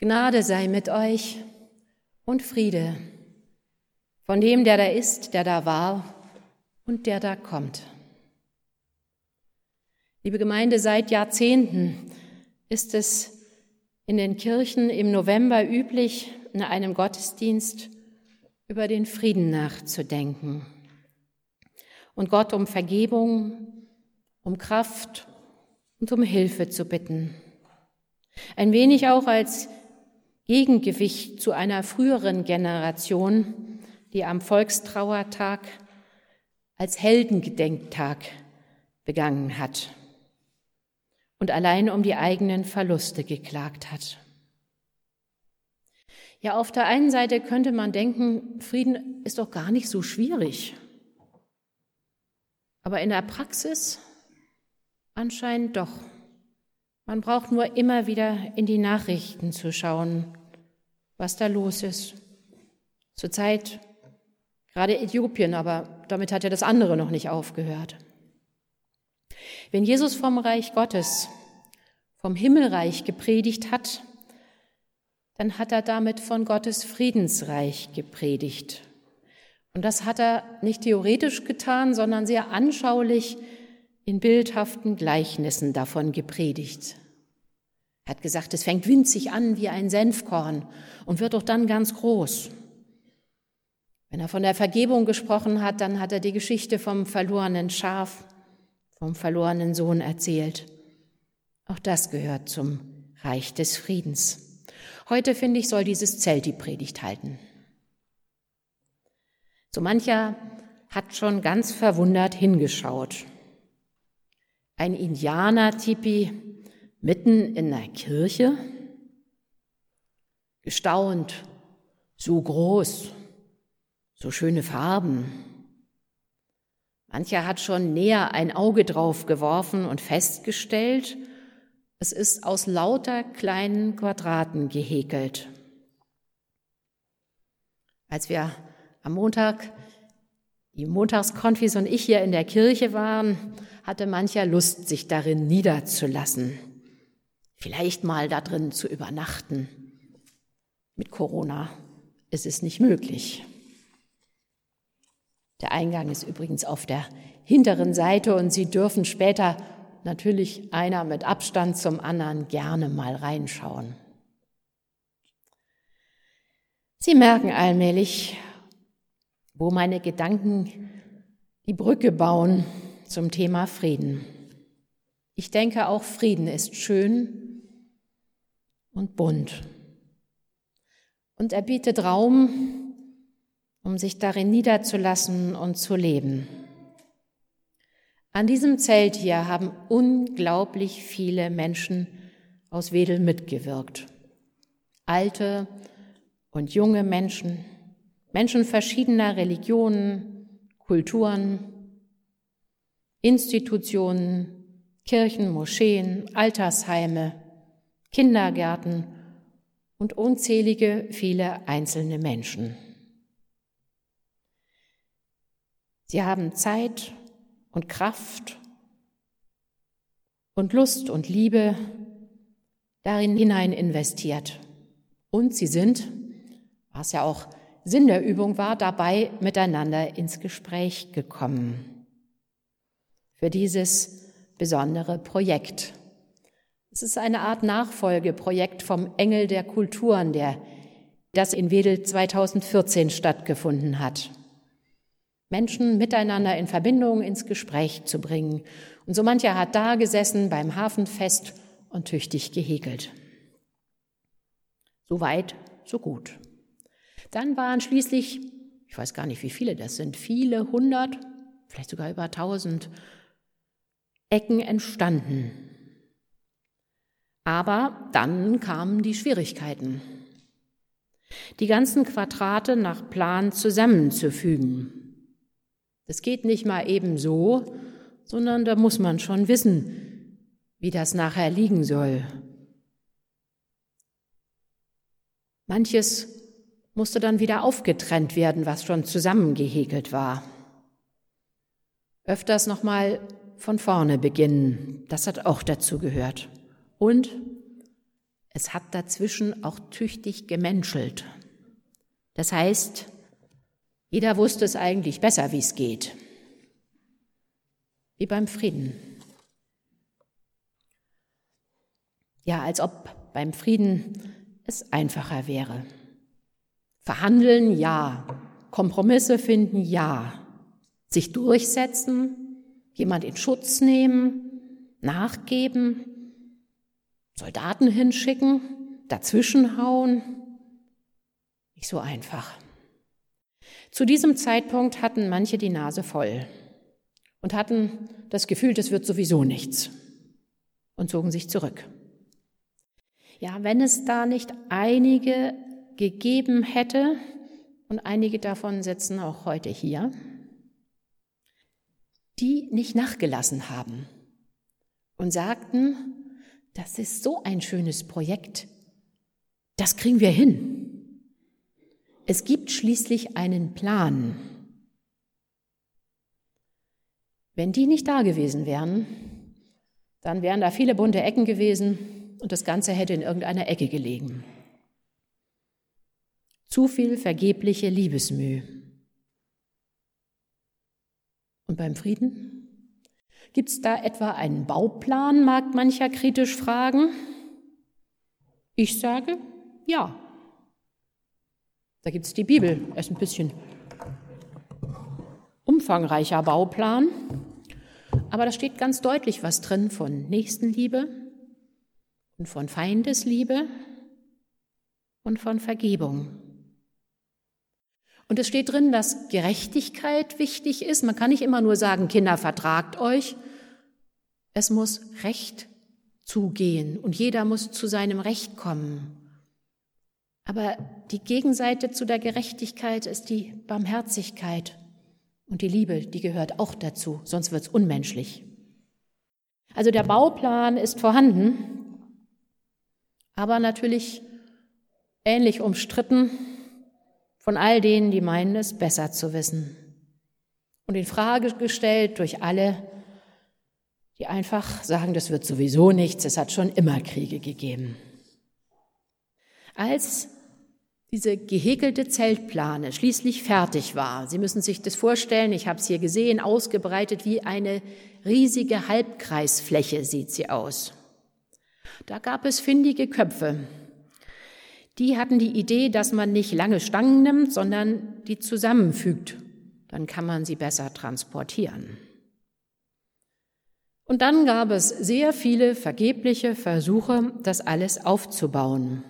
Gnade sei mit euch und Friede von dem, der da ist, der da war und der da kommt. Liebe Gemeinde, seit Jahrzehnten ist es in den Kirchen im November üblich, in einem Gottesdienst über den Frieden nachzudenken und Gott um Vergebung, um Kraft und um Hilfe zu bitten. Ein wenig auch als Gegengewicht zu einer früheren Generation, die am Volkstrauertag als Heldengedenktag begangen hat und allein um die eigenen Verluste geklagt hat. Ja, auf der einen Seite könnte man denken, Frieden ist doch gar nicht so schwierig. Aber in der Praxis anscheinend doch. Man braucht nur immer wieder in die Nachrichten zu schauen, was da los ist. Zurzeit gerade Äthiopien, aber damit hat ja das andere noch nicht aufgehört. Wenn Jesus vom Reich Gottes, vom Himmelreich gepredigt hat, dann hat er damit von Gottes Friedensreich gepredigt. Und das hat er nicht theoretisch getan, sondern sehr anschaulich in bildhaften Gleichnissen davon gepredigt. Er hat gesagt, es fängt winzig an wie ein Senfkorn und wird doch dann ganz groß. Wenn er von der Vergebung gesprochen hat, dann hat er die Geschichte vom verlorenen Schaf, vom verlorenen Sohn erzählt. Auch das gehört zum Reich des Friedens. Heute, finde ich, soll dieses Zelt die Predigt halten. So mancher hat schon ganz verwundert hingeschaut. Ein Indianer-Tipi mitten in der Kirche, gestaunt, so groß, so schöne Farben. Mancher hat schon näher ein Auge drauf geworfen und festgestellt, es ist aus lauter kleinen Quadraten gehäkelt. Als wir am Montag, die Montagskonfis und ich hier in der Kirche waren, hatte mancher Lust, sich darin niederzulassen, vielleicht mal da drin zu übernachten. Mit Corona ist es nicht möglich. Der Eingang ist übrigens auf der hinteren Seite und Sie dürfen später natürlich einer mit Abstand zum anderen gerne mal reinschauen. Sie merken allmählich, wo meine Gedanken die Brücke bauen zum Thema Frieden. Ich denke, auch Frieden ist schön und bunt. Und er bietet Raum, um sich darin niederzulassen und zu leben. An diesem Zelt hier haben unglaublich viele Menschen aus Wedel mitgewirkt. Alte und junge Menschen, Menschen verschiedener Religionen, Kulturen, Institutionen, Kirchen, Moscheen, Altersheime, Kindergärten und unzählige viele einzelne Menschen. Sie haben Zeit und Kraft und Lust und Liebe darin hinein investiert. Und sie sind, was ja auch Sinn der Übung war, dabei miteinander ins Gespräch gekommen für dieses besondere Projekt. Es ist eine Art Nachfolgeprojekt vom Engel der Kulturen, das in Wedel 2014 stattgefunden hat. Menschen miteinander in Verbindung ins Gespräch zu bringen. Und so mancher hat da gesessen beim Hafenfest und tüchtig gehäkelt. So weit, so gut. Dann waren schließlich, ich weiß gar nicht, wie viele das sind, viele hundert, vielleicht sogar über 1000 Ecken entstanden. Aber dann kamen die Schwierigkeiten, die ganzen Quadrate nach Plan zusammenzufügen. Das geht nicht mal eben so, sondern da muss man schon wissen, wie das nachher liegen soll. Manches musste dann wieder aufgetrennt werden, was schon zusammengehäkelt war. Öfters nochmal von vorne beginnen, das hat auch dazu gehört. Und es hat dazwischen auch tüchtig gemenschelt. Das heißt, jeder wusste es eigentlich besser, wie es geht. Wie beim Frieden. Ja, als ob beim Frieden es einfacher wäre. Verhandeln, ja. Kompromisse finden, ja. Sich durchsetzen, jemand in Schutz nehmen, nachgeben, Soldaten hinschicken, dazwischenhauen. Nicht so einfach. Zu diesem Zeitpunkt hatten manche die Nase voll und hatten das Gefühl, das wird sowieso nichts und zogen sich zurück. Ja, wenn es da nicht einige gegeben hätte, und einige davon sitzen auch heute hier, die nicht nachgelassen haben und sagten, das ist so ein schönes Projekt, das kriegen wir hin. Es gibt schließlich einen Plan. Wenn die nicht da gewesen wären, dann wären da viele bunte Ecken gewesen und das Ganze hätte in irgendeiner Ecke gelegen. Zu viel vergebliche Liebesmüh. Und beim Frieden? Gibt es da etwa einen Bauplan, mag mancher kritisch fragen? Ich sage, ja. Da gibt es die Bibel, er ist ein bisschen umfangreicher Bauplan, aber da steht ganz deutlich was drin von Nächstenliebe und von Feindesliebe und von Vergebung. Und es steht drin, dass Gerechtigkeit wichtig ist. Man kann nicht immer nur sagen, Kinder, vertragt euch. Es muss Recht zugehen und jeder muss zu seinem Recht kommen. Aber die Gegenseite zu der Gerechtigkeit ist die Barmherzigkeit. Und die Liebe, die gehört auch dazu, sonst wird es unmenschlich. Also der Bauplan ist vorhanden, aber natürlich ähnlich umstritten von all denen, die meinen, es besser zu wissen. Und in Frage gestellt durch alle, die einfach sagen, das wird sowieso nichts, es hat schon immer Kriege gegeben. Als diese gehäkelte Zeltplane schließlich fertig war, Sie müssen sich das vorstellen, ich habe es hier gesehen, ausgebreitet wie eine riesige Halbkreisfläche sieht sie aus. Da gab es findige Köpfe. Die hatten die Idee, dass man nicht lange Stangen nimmt, sondern die zusammenfügt. Dann kann man sie besser transportieren. Und dann gab es sehr viele vergebliche Versuche, das alles aufzubauen.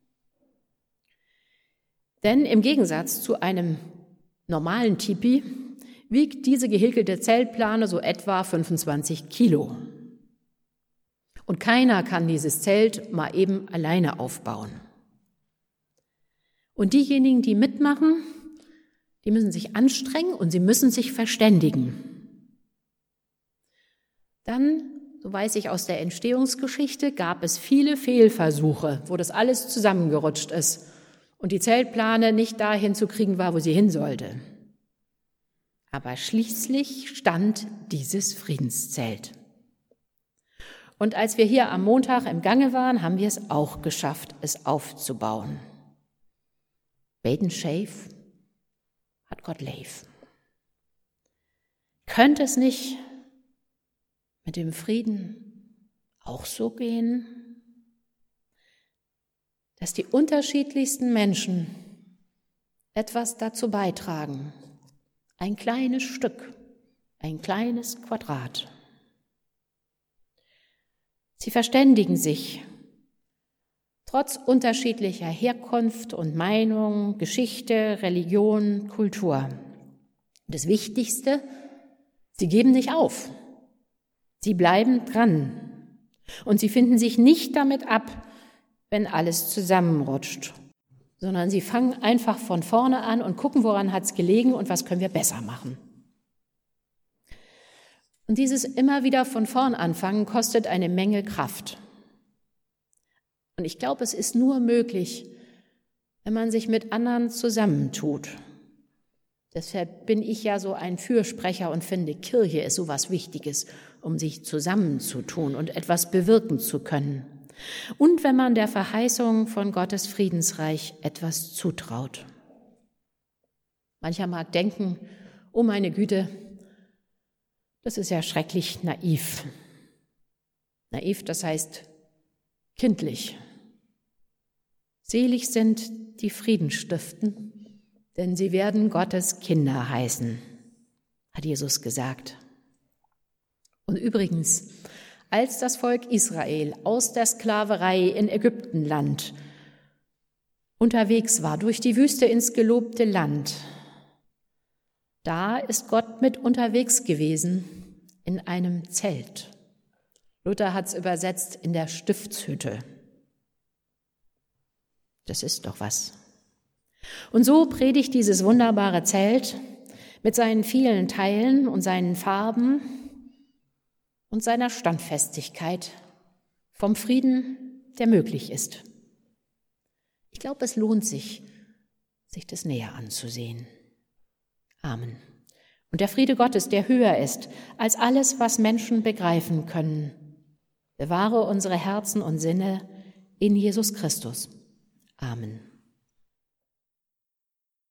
Denn im Gegensatz zu einem normalen Tipi wiegt diese gehäkelte Zeltplane so etwa 25 Kilo. Und keiner kann dieses Zelt mal eben alleine aufbauen. Und diejenigen, die mitmachen, die müssen sich anstrengen und sie müssen sich verständigen. Dann, so weiß ich aus der Entstehungsgeschichte, gab es viele Fehlversuche, wo das alles zusammengerutscht ist und die Zeltplane nicht dahin zu kriegen war, wo sie hin sollte. Aber schließlich stand dieses Friedenszelt. Und als wir hier am Montag im Gange waren, haben wir es auch geschafft, es aufzubauen. Baden Schäf hat Gott leif. Könnte es nicht mit dem Frieden auch so gehen, dass die unterschiedlichsten Menschen etwas dazu beitragen, ein kleines Stück, ein kleines Quadrat. Sie verständigen sich, trotz unterschiedlicher Herkunft und Meinung, Geschichte, Religion, Kultur. Das Wichtigste, sie geben nicht auf. Sie bleiben dran. Und sie finden sich nicht damit ab, wenn alles zusammenrutscht, sondern sie fangen einfach von vorne an und gucken, woran hat es gelegen und was können wir besser machen. Und dieses immer wieder von vorn anfangen kostet eine Menge Kraft. Und ich glaube, es ist nur möglich, wenn man sich mit anderen zusammentut. Deshalb bin ich ja so ein Fürsprecher und finde, Kirche ist so was Wichtiges, um sich zusammenzutun und etwas bewirken zu können. und wenn man der Verheißung von Gottes Friedensreich etwas zutraut. Mancher mag denken, oh meine Güte, das ist ja schrecklich naiv. Naiv, das heißt kindlich. Selig sind die Frieden stiften, denn sie werden Gottes Kinder heißen, hat Jesus gesagt. Und übrigens, als das Volk Israel aus der Sklaverei in Ägyptenland unterwegs war, durch die Wüste ins gelobte Land, da ist Gott mit unterwegs gewesen in einem Zelt. Luther hat es übersetzt in der Stiftshütte. Das ist doch was. Und so predigt dieses wunderbare Zelt mit seinen vielen Teilen und seinen Farben und seiner Standfestigkeit vom Frieden, der möglich ist. Ich glaube, es lohnt sich, sich das näher anzusehen. Amen. Und der Friede Gottes, der höher ist als alles, was Menschen begreifen können, bewahre unsere Herzen und Sinne in Jesus Christus. Amen.